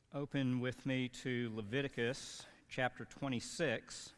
open with me to Leviticus chapter 26.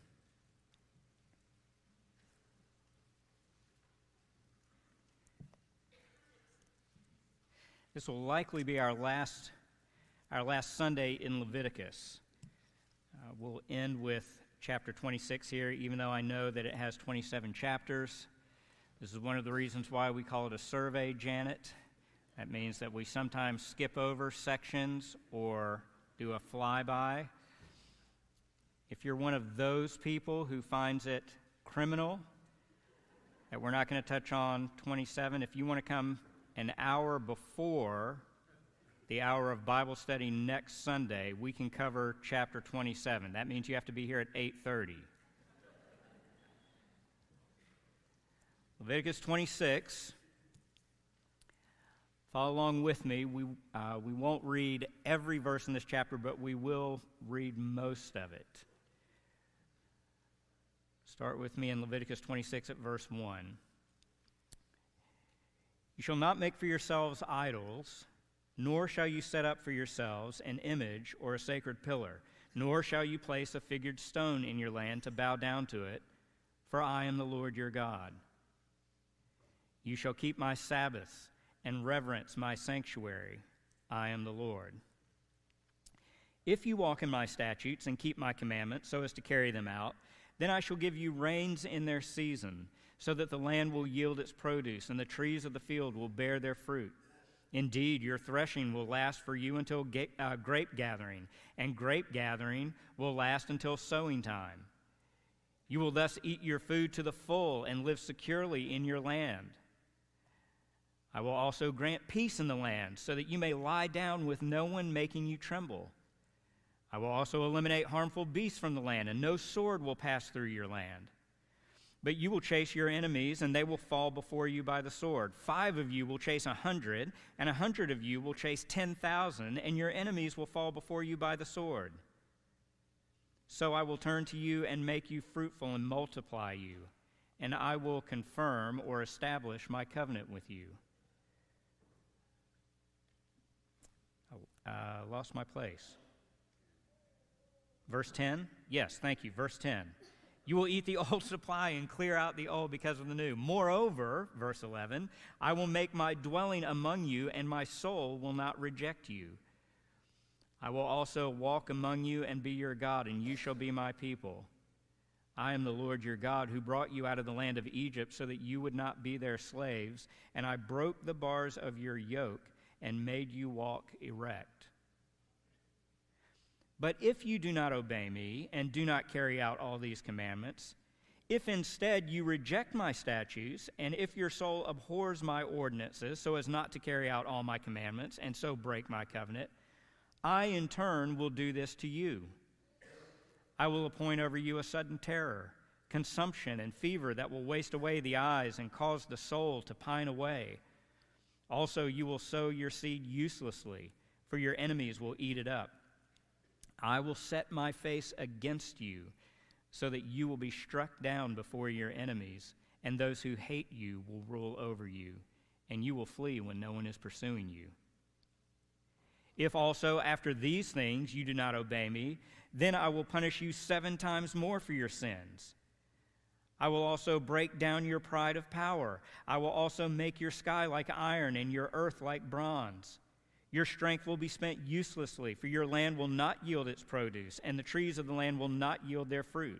This will likely be our last Sunday in Leviticus. We'll end with chapter 26 here, even though I know that it has 27 chapters. This is one of the reasons why we call it a survey, Janet. That means that we sometimes skip over sections or do a flyby. If you're one of those people who finds it criminal that we're not going to touch on 27, if you want to come an hour before the hour of Bible study next Sunday, we can cover chapter 27. That means you have to be here at 8:30. Leviticus 26. Follow along with me. We won't read every verse in this chapter, but we will read most of it. Start with me in Leviticus 26 at verse 1. You shall not make for yourselves idols, nor shall you set up for yourselves an image or a sacred pillar, nor shall you place a figured stone in your land to bow down to it, for I am the Lord your God. You shall keep my Sabbaths and reverence my sanctuary. I am the Lord. If you walk in my statutes and keep my commandments so as to carry them out, then I shall give you rains in their season, so that the land will yield its produce, and the trees of the field will bear their fruit. Indeed, your threshing will last for you until grape gathering, and grape gathering will last until sowing time. You will thus eat your food to the full and live securely in your land. I will also grant peace in the land, so that you may lie down with no one making you tremble. I will also eliminate harmful beasts from the land, and no sword will pass through your land. But you will chase your enemies, and they will fall before you by the sword. 5 of you will chase 100, and 100 of you will chase 10,000, and your enemies will fall before you by the sword. So I will turn to you and make you fruitful and multiply you, and I will confirm or establish my covenant with you. Lost my place. Verse 10? Yes, thank you. Verse 10. You will eat the old supply and clear out the old because of the new. Moreover, verse 11, I will make my dwelling among you, and my soul will not reject you. I will also walk among you and be your God, and you shall be my people. I am the Lord your God, who brought you out of the land of Egypt so that you would not be their slaves, and I broke the bars of your yoke and made you walk erect. But if you do not obey me and do not carry out all these commandments, if instead you reject my statutes, and if your soul abhors my ordinances so as not to carry out all my commandments and so break my covenant, I in turn will do this to you. I will appoint over you a sudden terror, consumption, and fever that will waste away the eyes and cause the soul to pine away. Also, you will sow your seed uselessly, for your enemies will eat it up. I will set my face against you, so that you will be struck down before your enemies, and those who hate you will rule over you, and you will flee when no one is pursuing you. If also after these things you do not obey me, then I will punish you 7 times more for your sins. I will also break down your pride of power. I will also make your sky like iron and your earth like bronze. Your strength will be spent uselessly, for your land will not yield its produce, and the trees of the land will not yield their fruit.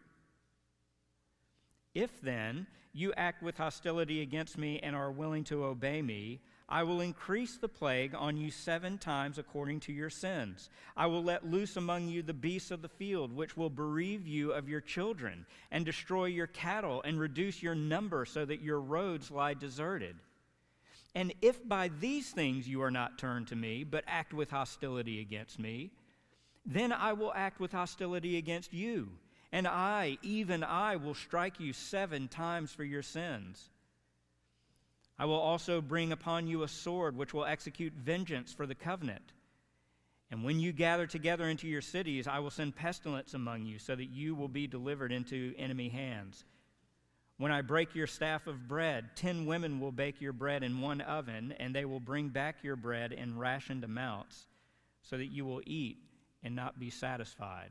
If then you act with hostility against me and are willing to obey me, I will increase the plague on you 7 times according to your sins. I will let loose among you the beasts of the field, which will bereave you of your children, and destroy your cattle, and reduce your number so that your roads lie deserted. And if by these things you are not turned to me, but act with hostility against me, then I will act with hostility against you, and I, even I, will strike you 7 times for your sins. I will also bring upon you a sword which will execute vengeance for the covenant. And when you gather together into your cities, I will send pestilence among you, so that you will be delivered into enemy hands. When I break your staff of bread, 10 women will bake your bread in one oven, and they will bring back your bread in rationed amounts, so that you will eat and not be satisfied.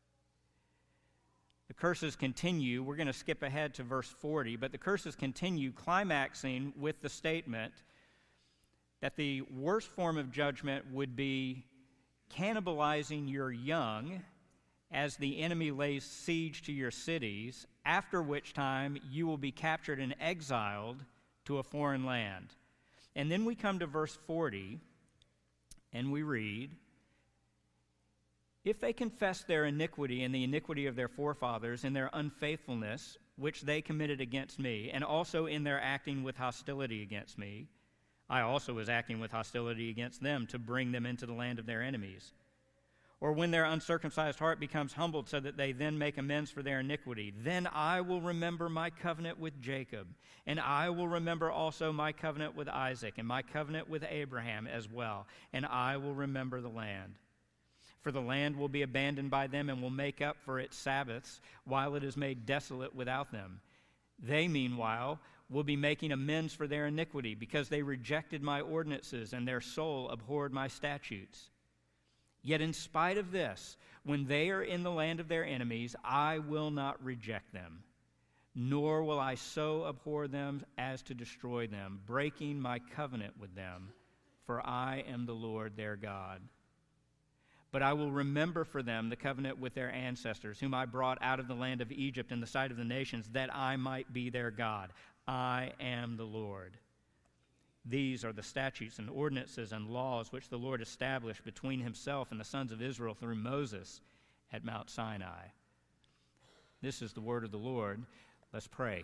The curses continue. We're going to skip ahead to verse 40, but the curses continue, climaxing with the statement that the worst form of judgment would be cannibalizing your young as the enemy lays siege to your cities, after which time you will be captured and exiled to a foreign land. And then we come to verse 40, and we read, "If they confess their iniquity and the iniquity of their forefathers in their unfaithfulness, which they committed against me, and also in their acting with hostility against me, I also was acting with hostility against them to bring them into the land of their enemies. Or when their uncircumcised heart becomes humbled so that they then make amends for their iniquity, then I will remember my covenant with Jacob, and I will remember also my covenant with Isaac, and my covenant with Abraham as well, and I will remember the land. For the land will be abandoned by them and will make up for its Sabbaths while it is made desolate without them. They, meanwhile, will be making amends for their iniquity because they rejected my ordinances and their soul abhorred my statutes. Yet in spite of this, when they are in the land of their enemies, I will not reject them, nor will I so abhor them as to destroy them, breaking my covenant with them, for I am the Lord their God. But I will remember for them the covenant with their ancestors, whom I brought out of the land of Egypt in the sight of the nations, that I might be their God. I am the Lord. These are the statutes and ordinances and laws which the Lord established between himself and the sons of Israel through Moses at Mount Sinai." This is the word of the Lord. Let's pray.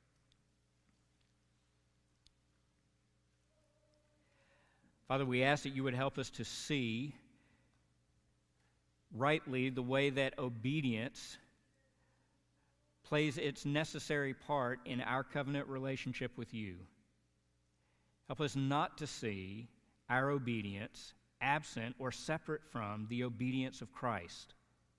Father, we ask that you would help us to see rightly the way that obedience plays its necessary part in our covenant relationship with you. Help us not to see our obedience absent or separate from the obedience of Christ.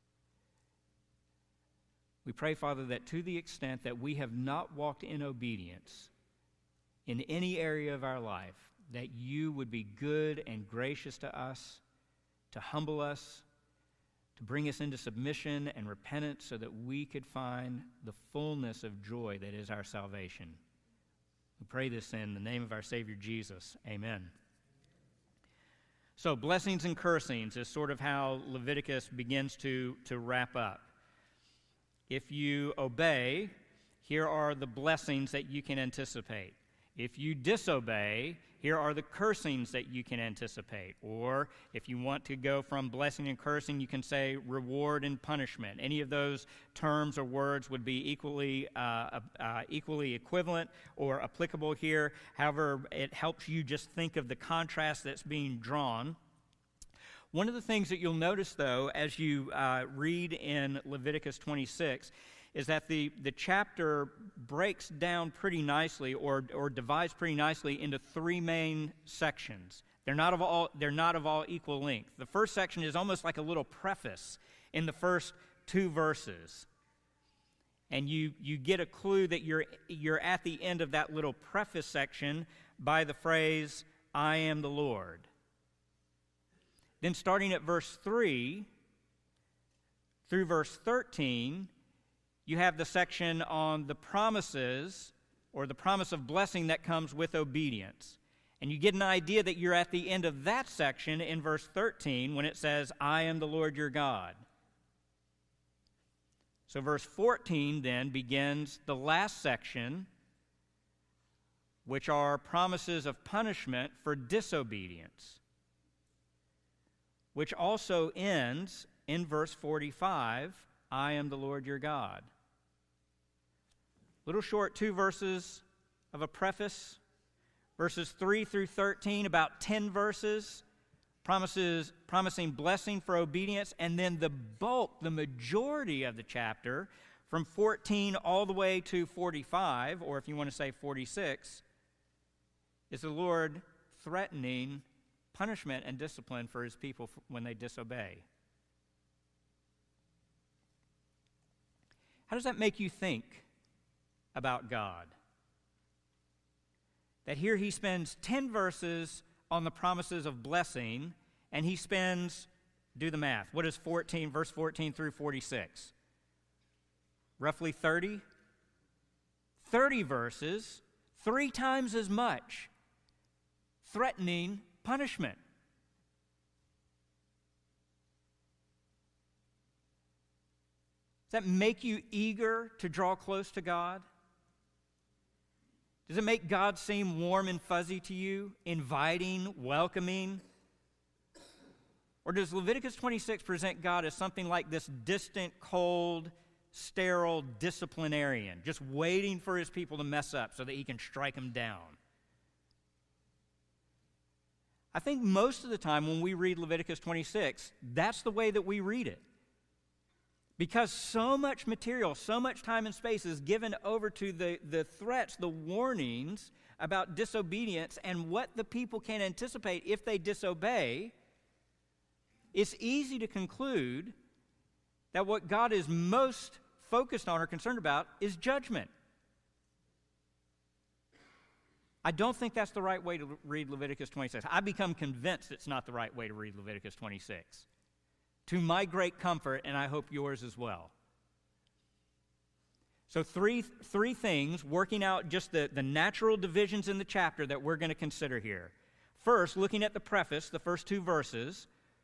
We pray, Father, that to the extent that we have not walked in obedience in any area of our life, that you would be good and gracious to us, to humble us, to bring us into submission and repentance so that we could find the fullness of joy that is our salvation. We pray this in the name of our Savior Jesus. Amen. So blessings and cursings is sort of how Leviticus begins to wrap up. If you obey, here are the blessings that you can anticipate. If you disobey, here are the cursings that you can anticipate. Or if you want to go from blessing and cursing, you can say reward and punishment. Any of those terms or words would be equally equivalent or applicable here. However, it helps you just think of the contrast that's being drawn. One of the things that you'll notice, though, as you read in Leviticus 26, is that the chapter breaks down pretty nicely or divides pretty nicely into three main sections. They're not of all equal length. The first section is almost like a little preface in the first two verses. And you get a clue that you're at the end of that little preface section by the phrase, I am the Lord. Then starting at verse 3 through verse 13, you have the section on the promises or the promise of blessing that comes with obedience. And you get an idea that you're at the end of that section in verse 13 when it says, I am the Lord your God. So verse 14 then begins the last section, which are promises of punishment for disobedience, which also ends in verse 45, I am the Lord your God. Little short 2 verses of a preface, verses 3 through 13, about 10 verses, promising blessing for obedience, and then the bulk, the majority of the chapter, from 14 all the way to 45, or if you want to say 46, is the Lord threatening punishment and discipline for his people when they disobey. How does that make you think about God? That here he spends 10 verses on the promises of blessing, and he spends Do the math. What is 14, verse 14 through 46? Roughly 30? 30 verses, 3 times as much, threatening punishment. Does that make you eager to draw close to God? Does it make God seem warm and fuzzy to you, inviting, welcoming? Or does Leviticus 26 present God as something like this distant, cold, sterile disciplinarian, just waiting for his people to mess up so that he can strike them down? I think most of the time when we read Leviticus 26, that's the way that we read it. Because so much material, so much time and space is given over to the threats, the warnings about disobedience and what the people can anticipate if they disobey, it's easy to conclude that what God is most focused on or concerned about is judgment. I don't think that's the right way to read Leviticus 26. I've become convinced it's not the right way to read Leviticus 26. To my great comfort, and I hope yours as well. So three things, working out just the natural divisions in the chapter that we're going to consider here. First, looking at the preface, the first 2 verses,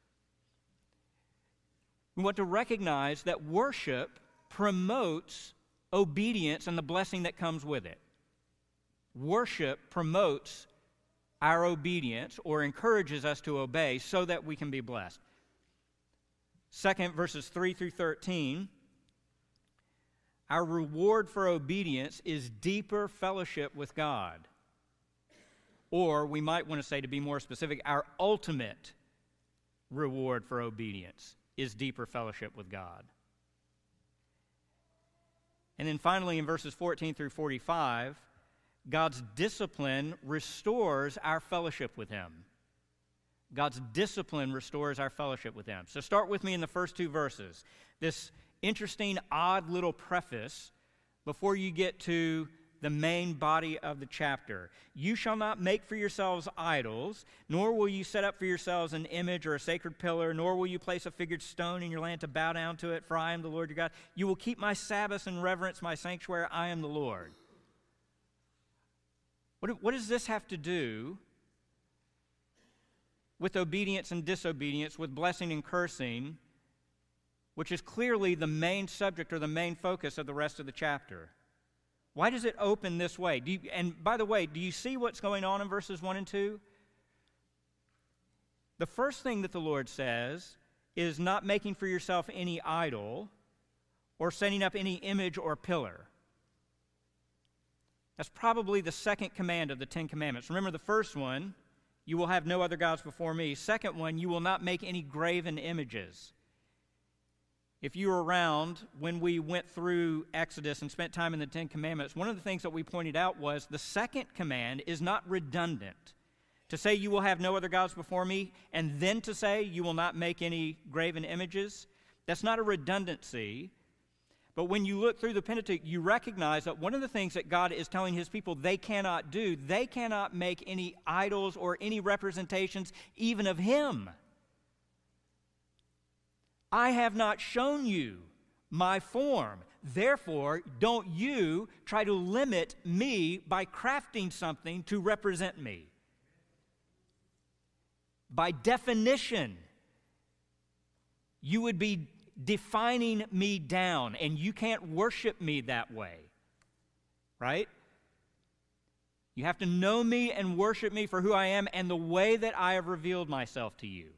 we want to recognize that worship promotes obedience and the blessing that comes with it. Worship promotes our obedience or encourages us to obey so that we can be blessed. Second, verses 3 through 13, our reward for obedience is deeper fellowship with God. Or we might want to say, to be more specific, our ultimate reward for obedience is deeper fellowship with God. And then finally, in verses 14 through 45, God's discipline restores our fellowship with Him. God's discipline restores our fellowship with Him. So start with me in the first 2 verses. This interesting, odd little preface before you get to the main body of the chapter. You shall not make for yourselves idols, nor will you set up for yourselves an image or a sacred pillar, nor will you place a figured stone in your land to bow down to it, for I am the Lord your God. You will keep my Sabbaths and reverence my sanctuary. I am the Lord. What does this have to do with obedience and disobedience, with blessing and cursing, which is clearly the main subject or the main focus of the rest of the chapter? Why does it open this way? And by the way, do you see what's going on in verses 1 and 2? The first thing that the Lord says is not making for yourself any idol or setting up any image or pillar. That's probably the second command of the 10 Commandments. Remember the first one, you will have no other gods before me. Second one, you will not make any graven images. If you were around when we went through Exodus and spent time in the 10 Commandments, one of the things that we pointed out was the second command is not redundant. To say you will have no other gods before me, and then to say you will not make any graven images, that's not a redundancy. But when you look through the Pentateuch, you recognize that one of the things that God is telling His people they cannot do, they cannot make any idols or any representations even of Him. I have not shown you my form. Therefore, don't you try to limit me by crafting something to represent me. By definition, you would be defining me down, and you can't worship me that way, right? You have to know me and worship me for who I am and the way that I have revealed myself to you.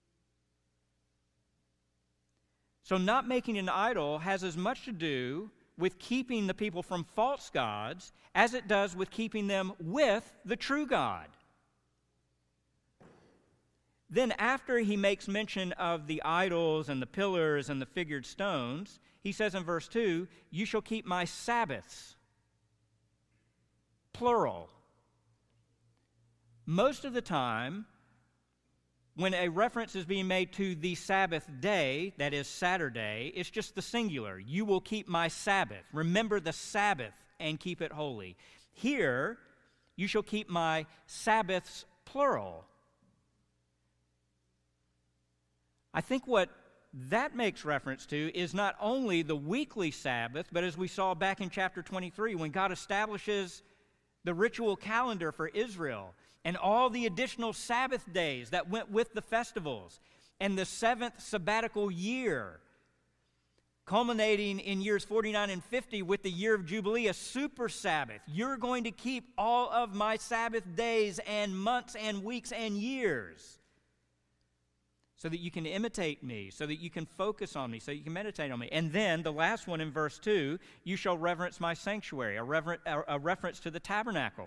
So not making an idol has as much to do with keeping the people from false gods as it does with keeping them with the true God. Then after he makes mention of the idols and the pillars and the figured stones, he says in verse 2, you shall keep my Sabbaths. Plural. Most of the time, when a reference is being made to the Sabbath day, that is Saturday, it's just the singular. You will keep my Sabbath. Remember the Sabbath and keep it holy. Here, you shall keep my Sabbaths, plural. I think what that makes reference to is not only the weekly Sabbath, but as we saw back in chapter 23, when God establishes the ritual calendar for Israel and all the additional Sabbath days that went with the festivals and the seventh sabbatical year, culminating in years 49 and 50 with the year of Jubilee, a super Sabbath. You're going to keep all of my Sabbath days and months and weeks and years, so that you can imitate me, so that you can focus on me, so you can meditate on me. And then the last one in verse 2, you shall reverence my sanctuary, a reference to the tabernacle.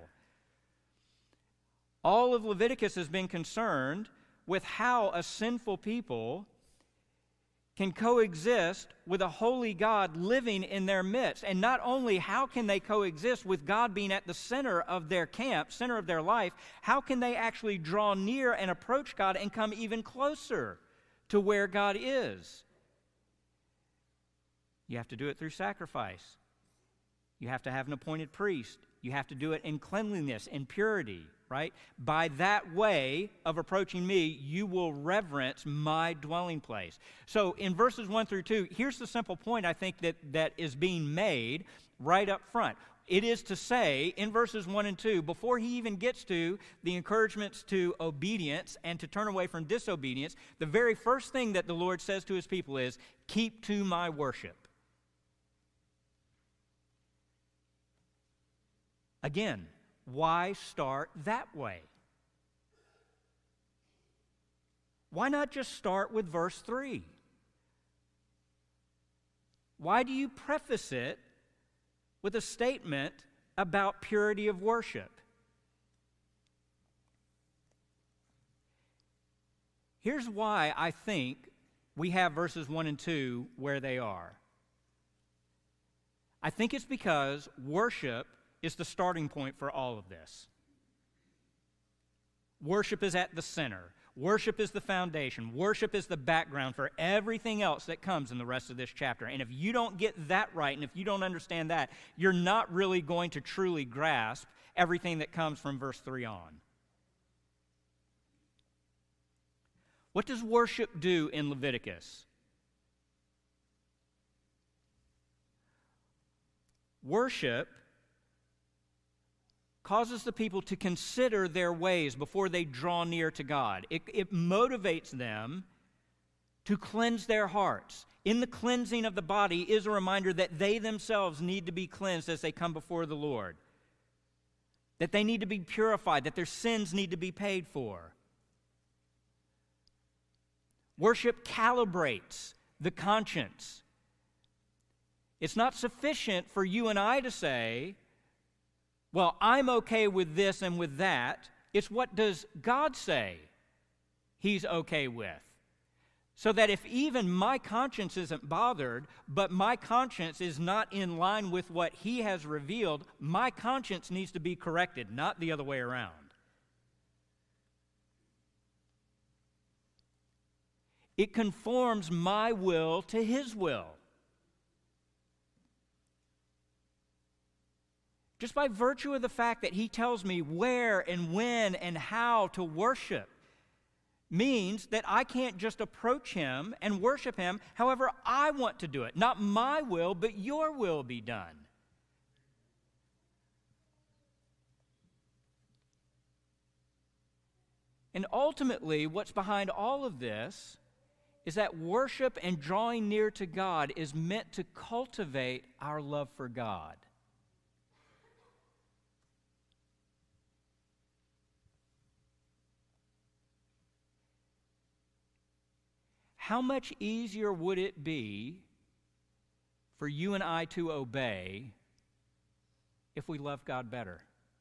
All of Leviticus has been concerned with how a sinful people can coexist with a holy God living in their midst. And not only how can they coexist with God being at the center of their camp, center of their life, how can they actually draw near and approach God and come even closer to where God is? You have to do it through sacrifice. You have to have an appointed priest. You have to do it in cleanliness and purity, right? By that way of approaching me, you will reverence my dwelling place. So in verses 1 through 2, here's the simple point I think that is being made right up front. It is to say, in verses 1 and 2, before he even gets to the encouragements to obedience and to turn away from disobedience, the very first thing that the Lord says to his people is, keep to my worship. Again, why start that way? Why not just start with verse 3? Why do you preface it with a statement about purity of worship? Here's why I think we have verses 1 and 2 where they are. I think it's because worship is the starting point for all of this. Worship is at the center. Worship is the foundation. Worship is the background for everything else that comes in the rest of this chapter. And if you don't get that right, and if you don't understand that, you're not really going to truly grasp everything that comes from verse 3 on. What does worship do in Leviticus? Worship causes the people to consider their ways before they draw near to God. It motivates them to cleanse their hearts. In the cleansing of the body is a reminder that they themselves need to be cleansed as they come before the Lord, that they need to be purified, that their sins need to be paid for. Worship calibrates the conscience. It's not sufficient for you and I to say, well, I'm okay with this and with that. It's what does God say he's okay with? So that if even my conscience isn't bothered, but my conscience is not in line with what he has revealed, my conscience needs to be corrected, not the other way around. It conforms my will to his will. Just by virtue of the fact that he tells me where and when and how to worship means that I can't just approach him and worship him however I want to do it. Not my will, but your will be done. And ultimately, what's behind all of this is that worship and drawing near to God is meant to cultivate our love for God. How much easier would it be for you and I to obey if we love God better?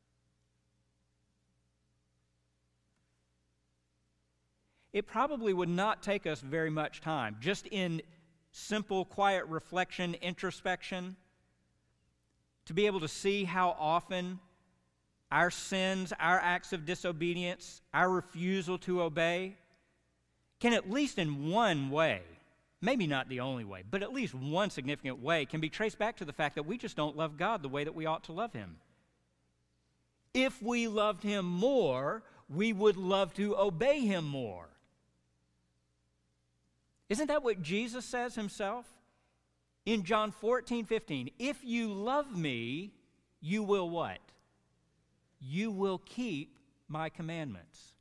It probably would not take us very much time, just in simple, quiet reflection, introspection, to be able to see how often our sins, our acts of disobedience, our refusal to obey can at least in one way, maybe not the only way, but at least one significant way can be traced back to the fact that we just don't love God the way that we ought to love him. If we loved him more, we would love to obey him more. Isn't that what Jesus says himself? In John 14:15, if you love me, you will what? You will keep my commandments.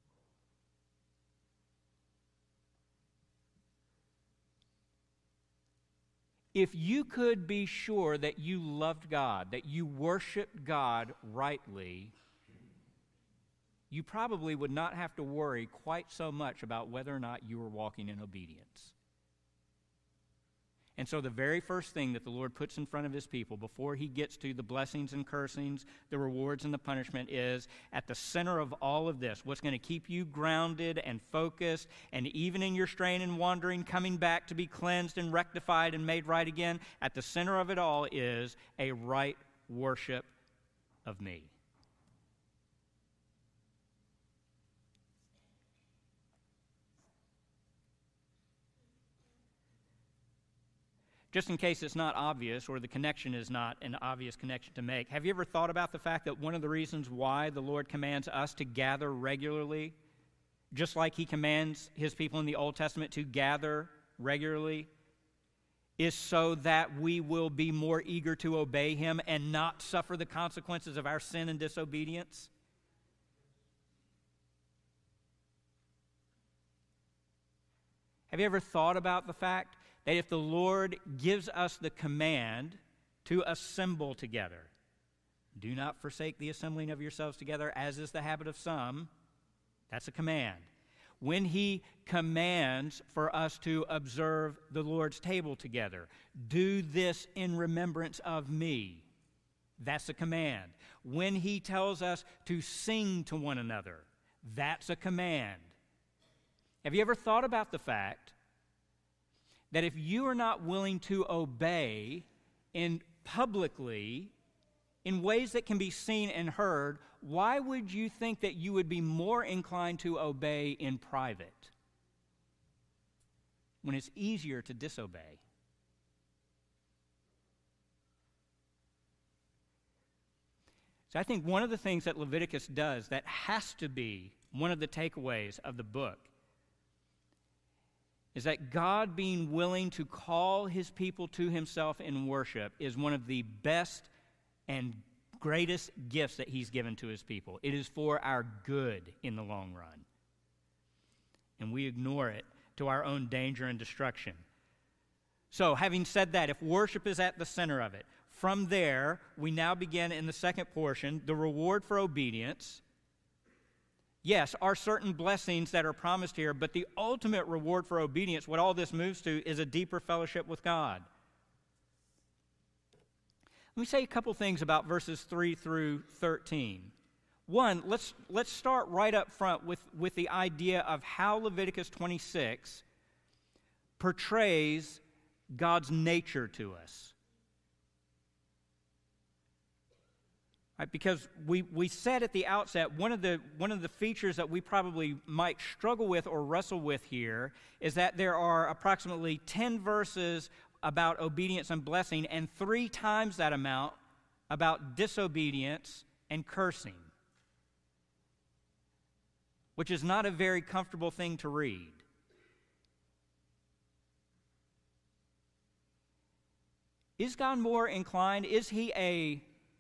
If you could be sure that you loved God, that you worshiped God rightly, you probably would not have to worry quite so much about whether or not you were walking in obedience. And so the very first thing that the Lord puts in front of his people before he gets to the blessings and cursings, the rewards and the punishment is at the center of all of this, what's going to keep you grounded and focused, and even in your strain and wandering, coming back to be cleansed and rectified and made right again, at the center of it all is a right worship of me. Just in case it's not obvious or the connection is not an obvious connection to make, have you ever thought about the fact that one of the reasons why the Lord commands us to gather regularly, just like he commands his people in the Old Testament to gather regularly, is so that we will be more eager to obey him and not suffer the consequences of our sin and disobedience? Have you ever thought about the fact that if the Lord gives us the command to assemble together, do not forsake the assembling of yourselves together, as is the habit of some, that's a command. When he commands for us to observe the Lord's table together, do this in remembrance of me, that's a command. When he tells us to sing to one another, that's a command. Have you ever thought about the fact that if you are not willing to obey publicly in ways that can be seen and heard, why would you think that you would be more inclined to obey in private when it's easier to disobey? So I think one of the things that Leviticus does that has to be one of the takeaways of the book is that God being willing to call his people to himself in worship is one of the best and greatest gifts that he's given to his people. It is for our good in the long run. And we ignore it to our own danger and destruction. So, having said that, if worship is at the center of it, from there, we now begin in the second portion, the reward for obedience. Yes, are certain blessings that are promised here, but the ultimate reward for obedience, what all this moves to, is a deeper fellowship with God. Let me say a couple things about verses 3 through 13. One, let's start right up front with the idea of how Leviticus 26 portrays God's nature to us. Right, because we said at the outset, one of the features that we probably might struggle with or wrestle with here is that there are approximately 10 verses about obedience and blessing, and 3 times that amount about disobedience and cursing, which is not a very comfortable thing to read. Is God more inclined? Is he a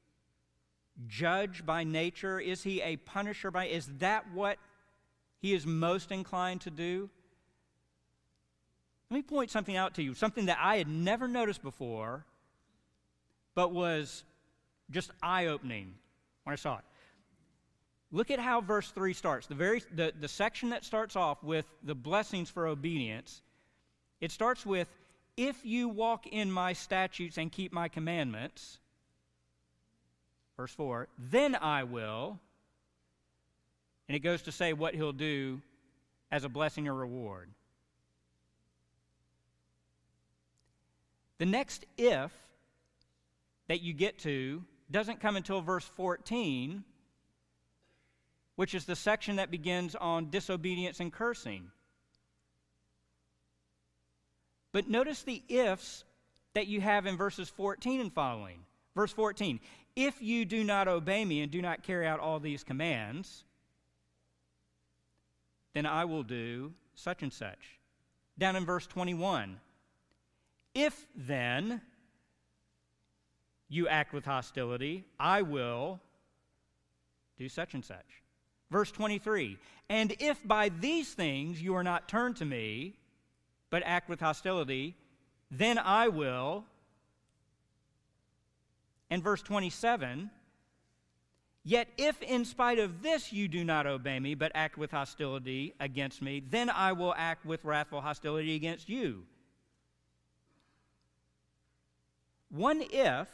judge by nature? Is he a punisher is that what he is most inclined to do? Let me point something out to you, something that I had never noticed before, but was just eye-opening when I saw it. Look at how verse 3 starts. The section that starts off with the blessings for obedience, it starts with, if you walk in my statutes and keep my commandments, verse 4, then I will, and it goes to say what he'll do as a blessing or reward. The next if that you get to doesn't come until verse 14, which is the section that begins on disobedience and cursing. But notice the ifs that you have in verses 14 and following. Verse 14, if you do not obey me and do not carry out all these commands, then I will do such and such. down in verse 21. If then you act with hostility, I will do such and such. Verse 23, and if by these things you are not turned to me, but act with hostility, then I will. And verse 27, yet if in spite of this you do not obey me, but act with hostility against me, then I will act with wrathful hostility against you. One if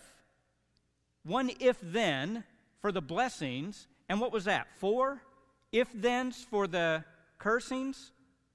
then for the blessings, and what was that? 4 if thens for the cursings?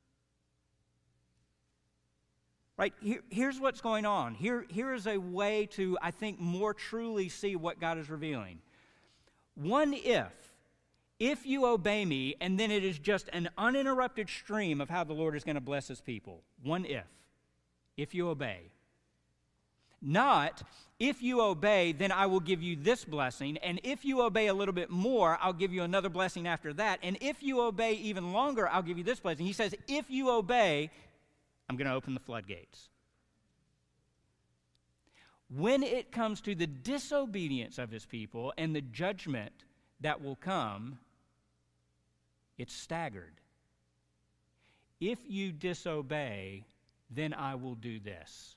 Right, here's what's going on. Here is a way to, I think, more truly see what God is revealing. One if you obey me, and then it is just an uninterrupted stream of how the Lord is going to bless his people. One if you obey. Not, if you obey, then I will give you this blessing, and if you obey a little bit more, I'll give you another blessing after that, and if you obey even longer, I'll give you this blessing. He says, if you obey, I'm going to open the floodgates. When it comes to the disobedience of his people and the judgment that will come, it's staggered. If you disobey, then I will do this.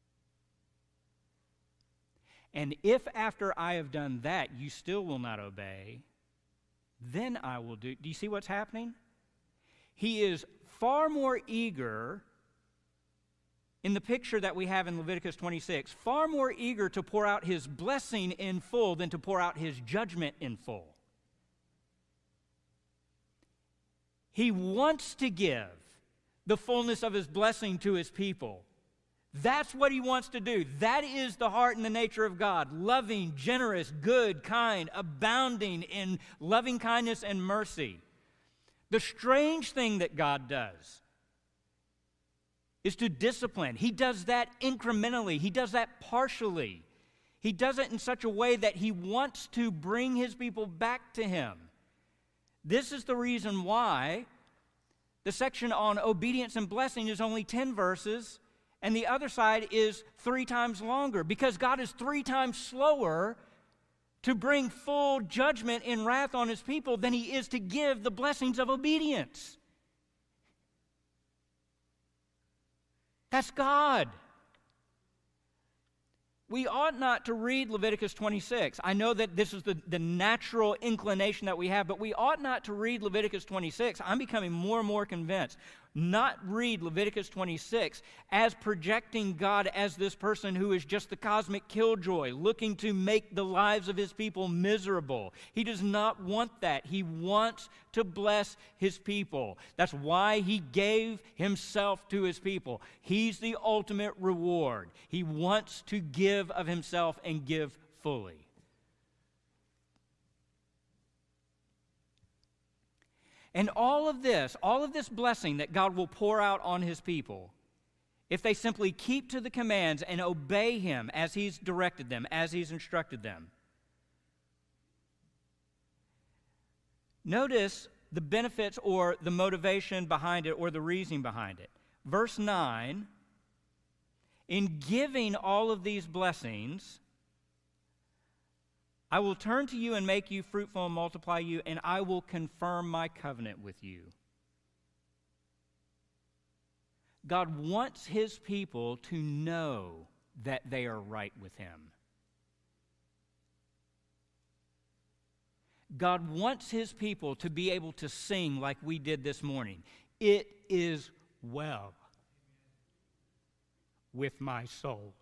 And if after I have done that you still will not obey, then I will do. Do you see what's happening? He is far more eager, in the picture that we have in Leviticus 26, far more eager to pour out his blessing in full than to pour out his judgment in full. He wants to give the fullness of his blessing to his people. That's what he wants to do. That is the heart and the nature of God. Loving, generous, good, kind, abounding in loving kindness and mercy. The strange thing that God does is to discipline. He does that incrementally. He does that partially. He does it in such a way that he wants to bring his people back to him. This is the reason why the section on obedience and blessing is only 10 verses, and the other side is 3 times longer, because God is 3 times slower to bring full judgment and wrath on his people than he is to give the blessings of obedience. That's God. We ought not to read Leviticus 26. I know that this is the natural inclination that we have, but we ought not to read Leviticus 26. I'm becoming more and more convinced. Not read Leviticus 26 as projecting God as this person who is just the cosmic killjoy, looking to make the lives of his people miserable. He does not want that. He wants to bless his people. That's why he gave himself to his people. He's the ultimate reward. He wants to give of himself and give fully. And all of this blessing that God will pour out on his people, if they simply keep to the commands and obey him as he's directed them, as he's instructed them. Notice the benefits or the motivation behind it or the reasoning behind it. Verse 9, in giving all of these blessings, I will turn to you and make you fruitful and multiply you, and I will confirm my covenant with you. God wants his people to know that they are right with him. God wants his people to be able to sing like we did this morning. It is well with my soul.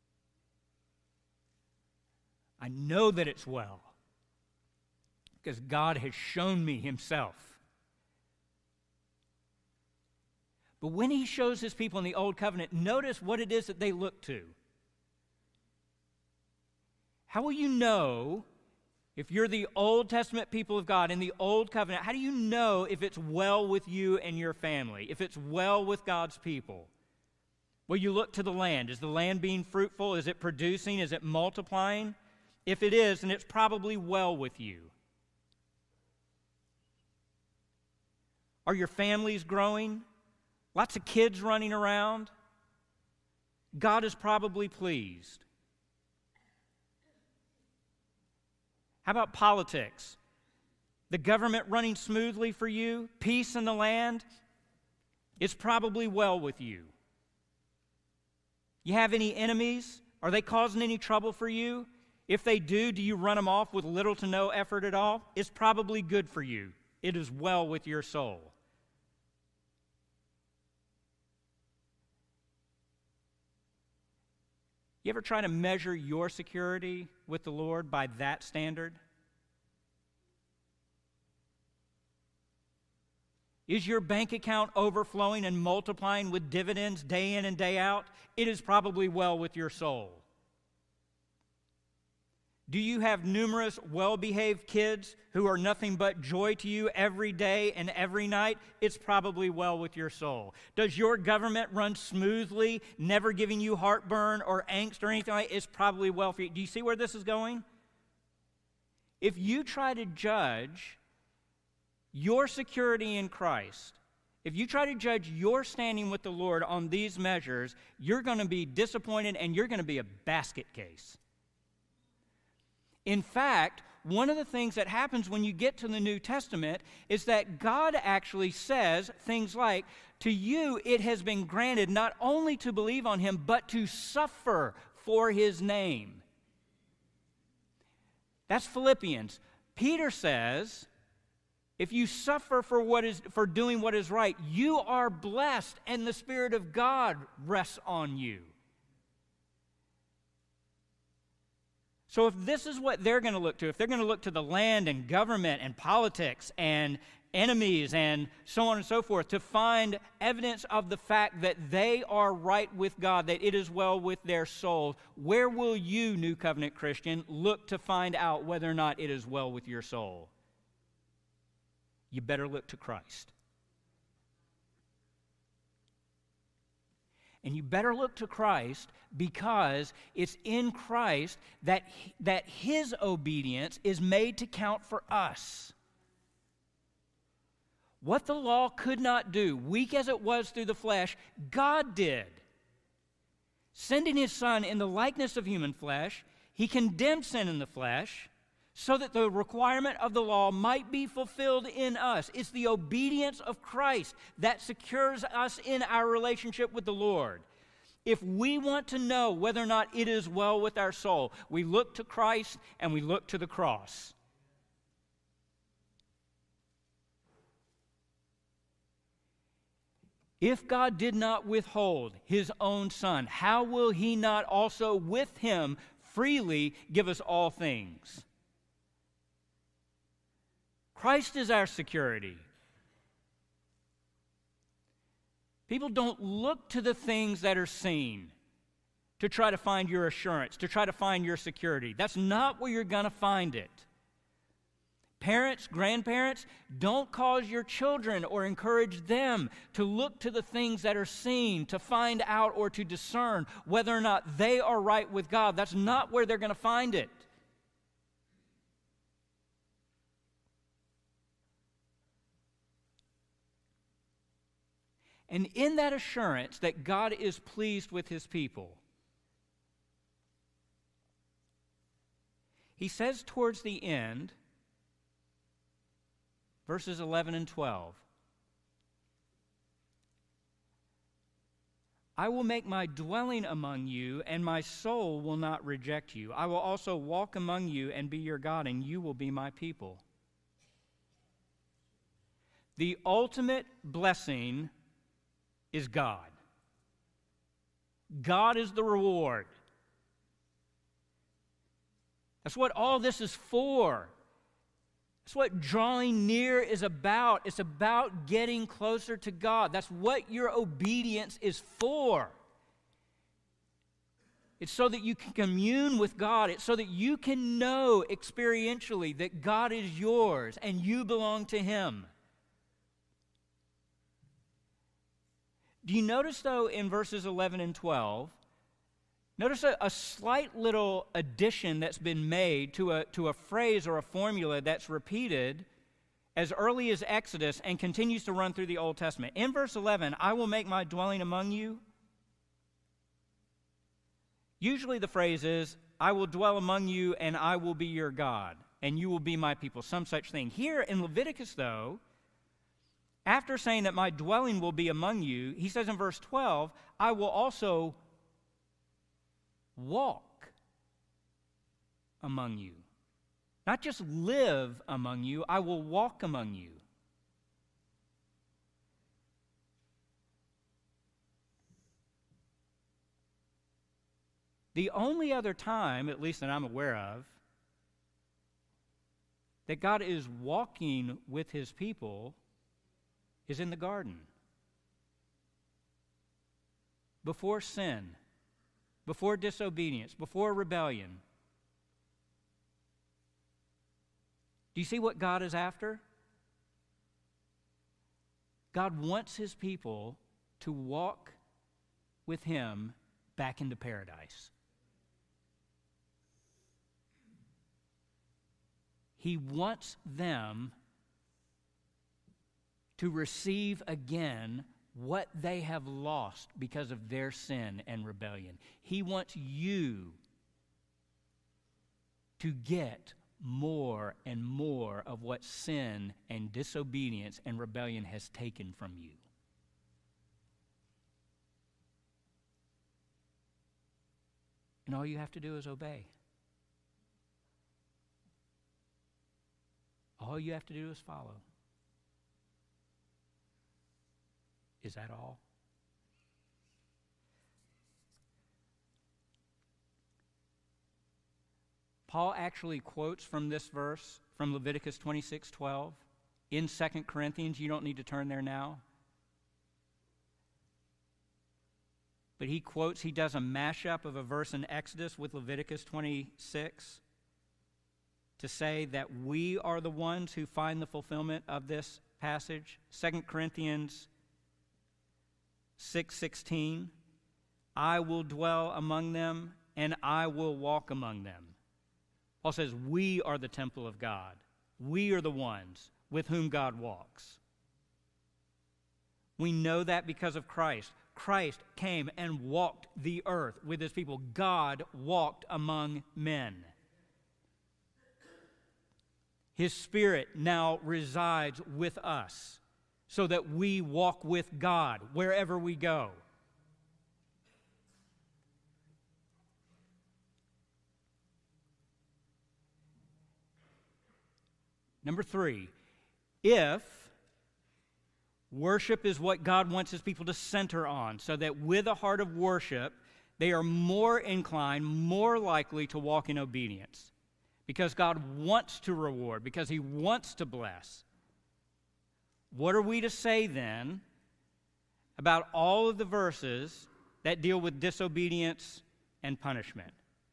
I know that it's well because God has shown me himself. But when he shows his people in the Old Covenant, notice what it is that they look to. How will you know, if you're the Old Testament people of God in the Old Covenant, how do you know if it's well with you and your family, if it's well with God's people? Well, you look to the land. Is the land being fruitful? Is it producing? Is it multiplying? If it is, then it's probably well with you. Are your families growing? lots of kids running around, God is probably pleased. How about politics? The government running smoothly for you, peace in the land, it's probably well with you. You have any enemies? Are they causing any trouble for you? If they do you run them off with little to no effort at all? It's probably good for you. It is well with your soul. You ever try to measure your security with the Lord by that standard? Is your bank account overflowing and multiplying with dividends day in and day out? It is probably well with your soul. Do you have numerous well-behaved kids who are nothing but joy to you every day and every night? It's probably well with your soul. Does your government run smoothly, never giving you heartburn or angst or anything like that? It's probably well for you. Do you see where this is going? If you try to judge your security in Christ, if you try to judge your standing with the Lord on these measures, you're going to be disappointed and you're going to be a basket case. In fact, one of the things that happens when you get to the New Testament is that God actually says things like, to you it has been granted not only to believe on him, but to suffer for his name. That's Philippians. Peter says, if you suffer for doing what is right, you are blessed, and the Spirit of God rests on you. So if this is what they're going to look to, if they're going to look to the land and government and politics and enemies and so on and so forth to find evidence of the fact that they are right with God, that it is well with their souls, where will you, New Covenant Christian, look to find out whether or not it is well with your soul? You better look to Christ. And you better look to Christ because it's in Christ that his obedience is made to count for us. What the law could not do, weak as it was through the flesh, God did. Sending his Son in the likeness of human flesh, he condemned sin in the flesh so that the requirement of the law might be fulfilled in us. It's the obedience of Christ that secures us in our relationship with the Lord. If we want to know whether or not it is well with our soul, we look to Christ and we look to the cross. If God did not withhold his own Son, how will he not also with him freely give us all things? Christ is our security. People don't look to the things that are seen to try to find your assurance, to try to find your security. That's not where you're going to find it. Parents, grandparents, don't cause your children or encourage them to look to the things that are seen, to find out or to discern whether or not they are right with God. That's not where they're going to find it. And in that assurance that God is pleased with his people, he says towards the end, verses 11 and 12, I will make my dwelling among you, and my soul will not reject you. I will also walk among you and be your God, and you will be my people. The ultimate blessing is God. God is the reward. That's what all this is for. That's what drawing near is about. It's about getting closer to God. That's what your obedience is for. It's so that you can commune with God. It's so that you can know experientially that God is yours and you belong to him. Do you notice, though, in verses 11 and 12, notice a slight little addition that's been made to a phrase or a formula that's repeated, as early as Exodus and continues to run through the Old Testament. In verse 11, I will make my dwelling among you. Usually the phrase is, I will dwell among you and I will be your God, and you will be my people, some such thing. Here in Leviticus, though, after saying that my dwelling will be among you, he says in verse 12, I will also walk among you. Not just live among you, I will walk among you. The only other time, at least that I'm aware of, that God is walking with his people is in the garden. Before sin, before disobedience, before rebellion. Do you see what God is after? God wants his people to walk with him back into paradise. He wants them to receive again what they have lost because of their sin and rebellion. He wants you to get more and more of what sin and disobedience and rebellion has taken from you. And all you have to do is obey. All you have to do is follow. Is that all? Paul actually quotes from this verse from Leviticus 26:12 in 2 Corinthians. You don't need to turn there now. But he does a mashup of a verse in Exodus with Leviticus 26 to say that we are the ones who find the fulfillment of this passage. 2 Corinthians 6:16, I will dwell among them and I will walk among them. Paul says we are the temple of God. We are the ones with whom God walks. We know that because of Christ. Christ came and walked the earth with his people. God walked among men. His Spirit now resides with us so that we walk with God wherever we go. Number 3, if worship is what God wants his people to center on, so that with a heart of worship, they are more inclined, more likely to walk in obedience. Because God wants to reward, because he wants to bless. What are we to say then about all of the verses that deal with disobedience and punishment?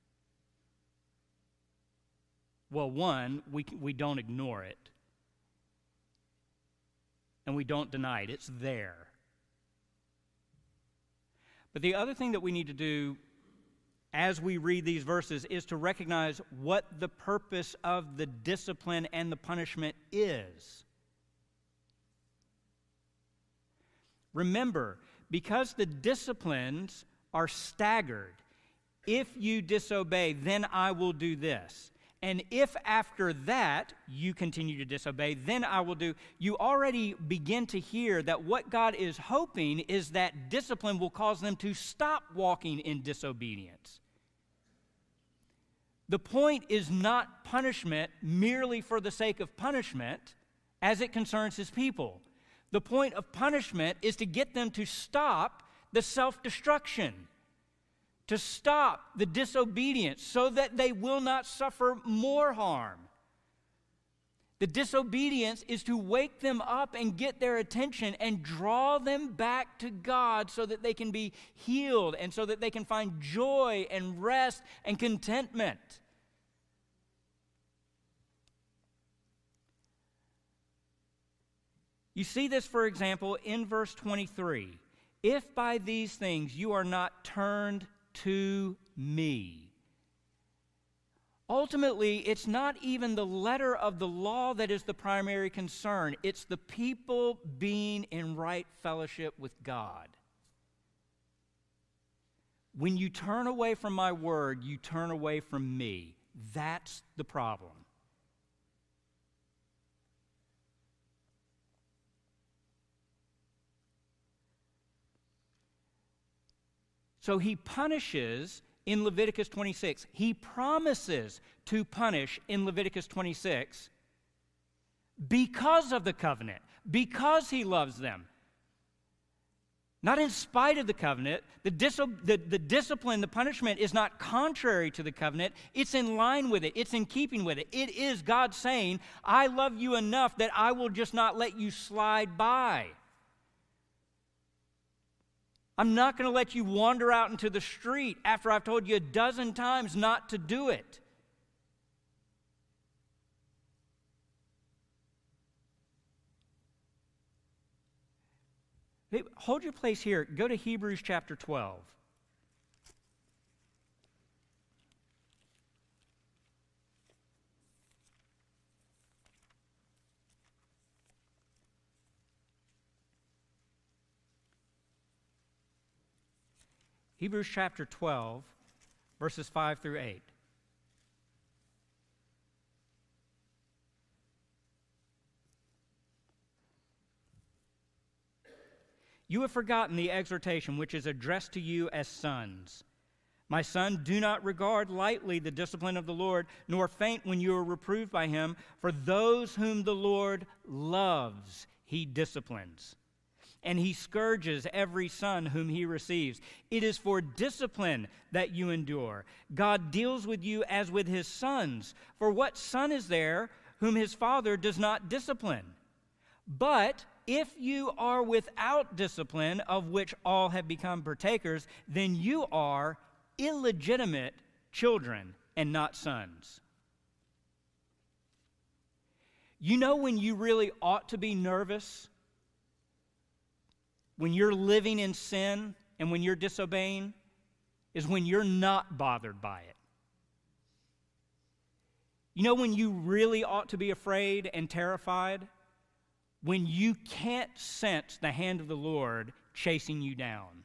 Well, one, we don't ignore it. And we don't deny it. It's there. But the other thing that we need to do as we read these verses is to recognize what the purpose of the discipline and the punishment is. Remember, because the disciplines are staggered, if you disobey, then I will do this. And if after that you continue to disobey, then I will do. You already begin to hear that what God is hoping is that discipline will cause them to stop walking in disobedience. The point is not punishment merely for the sake of punishment as it concerns his people. The point of punishment is to get them to stop the self-destruction, to stop the disobedience so that they will not suffer more harm. The disobedience is to wake them up and get their attention and draw them back to God so that they can be healed and so that they can find joy and rest and contentment. You see this, for example, in verse 23. If by these things you are not turned to me. Ultimately, it's not even the letter of the law that is the primary concern. It's the people being in right fellowship with God. When you turn away from my word, you turn away from me. That's the problem. So he punishes in Leviticus 26. He promises to punish in Leviticus 26 because of the covenant, because he loves them. Not in spite of the covenant. The discipline, the punishment is not contrary to the covenant. It's in line with it. It's in keeping with it. It is God saying, I love you enough that I will just not let you slide by. I'm not going to let you wander out into the street after I've told you a dozen times not to do it. Hey, hold your place here. Go to Hebrews chapter 12. Hebrews chapter 12, verses 5 through 8. You have forgotten the exhortation which is addressed to you as sons. My son, do not regard lightly the discipline of the Lord, nor faint when you are reproved by him, for those whom the Lord loves, he disciplines. And he scourges every son whom he receives. It is for discipline that you endure. God deals with you as with his sons. For what son is there whom his father does not discipline? But if you are without discipline, of which all have become partakers, then you are illegitimate children and not sons. You know when you really ought to be nervous? When you're living in sin and when you're disobeying, is when you're not bothered by it. You know when you really ought to be afraid and terrified? When you can't sense the hand of the Lord chasing you down.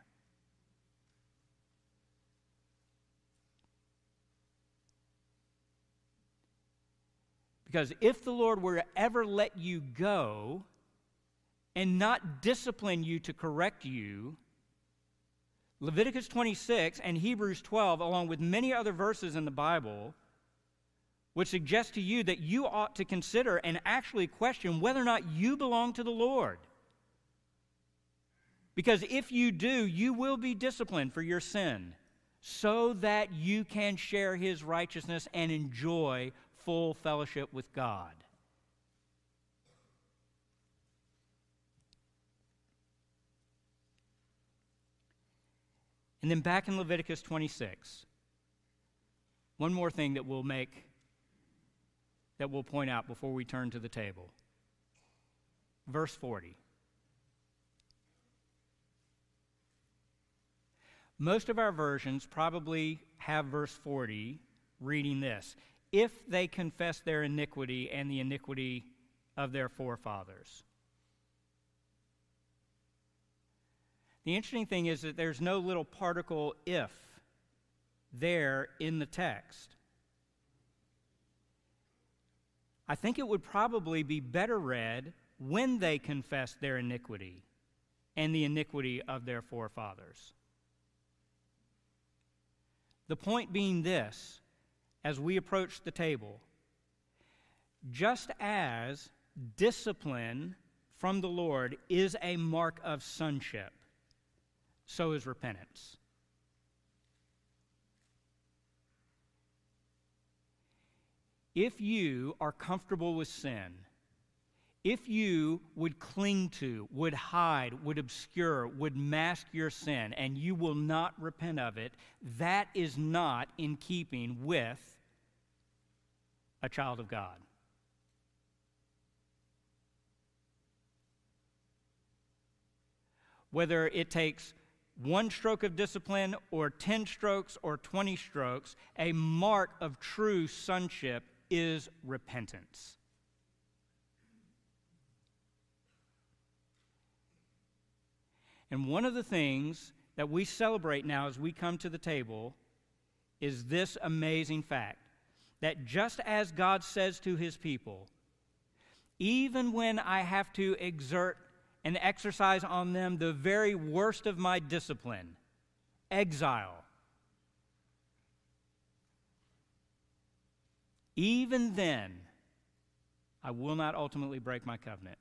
Because if the Lord were to ever let you go and not discipline you to correct you, Leviticus 26 and Hebrews 12, along with many other verses in the Bible, would suggest to you that you ought to consider and actually question whether or not you belong to the Lord. Because if you do, you will be disciplined for your sin so that you can share his righteousness and enjoy full fellowship with God. And then back in Leviticus 26, one more thing that we'll point out before we turn to the table. Verse 40. Most of our versions probably have verse 40 reading this: if they confess their iniquity and the iniquity of their forefathers. The interesting thing is that there's no little particle if there in the text. I think it would probably be better read when they confess their iniquity and the iniquity of their forefathers. The point being this, as we approach the table, just as discipline from the Lord is a mark of sonship, so is repentance. If you are comfortable with sin, if you would cling to, would hide, would obscure, would mask your sin, and you will not repent of it, that is not in keeping with a child of God. Whether it takes 1 stroke of discipline or 10 strokes or 20 strokes, a mark of true sonship is repentance. And one of the things that we celebrate now as we come to the table is this amazing fact, that just as God says to his people, even when I have to exert and exercise on them the very worst of my discipline, exile, even then, I will not ultimately break my covenant.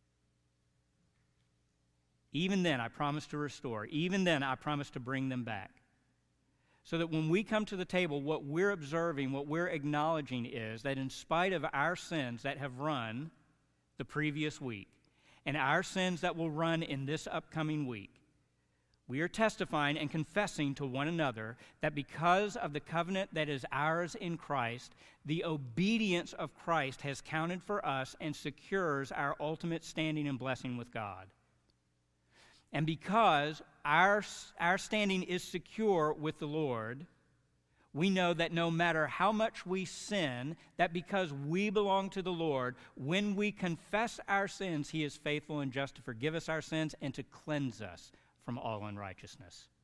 Even then, I promise to restore. Even then, I promise to bring them back. So that when we come to the table, what we're observing, what we're acknowledging is that in spite of our sins that have run the previous week, and our sins that will run in this upcoming week, we are testifying and confessing to one another that because of the covenant that is ours in Christ, the obedience of Christ has counted for us and secures our ultimate standing and blessing with God. And because our standing is secure with the Lord, we know that no matter how much we sin, that because we belong to the Lord, when we confess our sins, he is faithful and just to forgive us our sins and to cleanse us from all unrighteousness.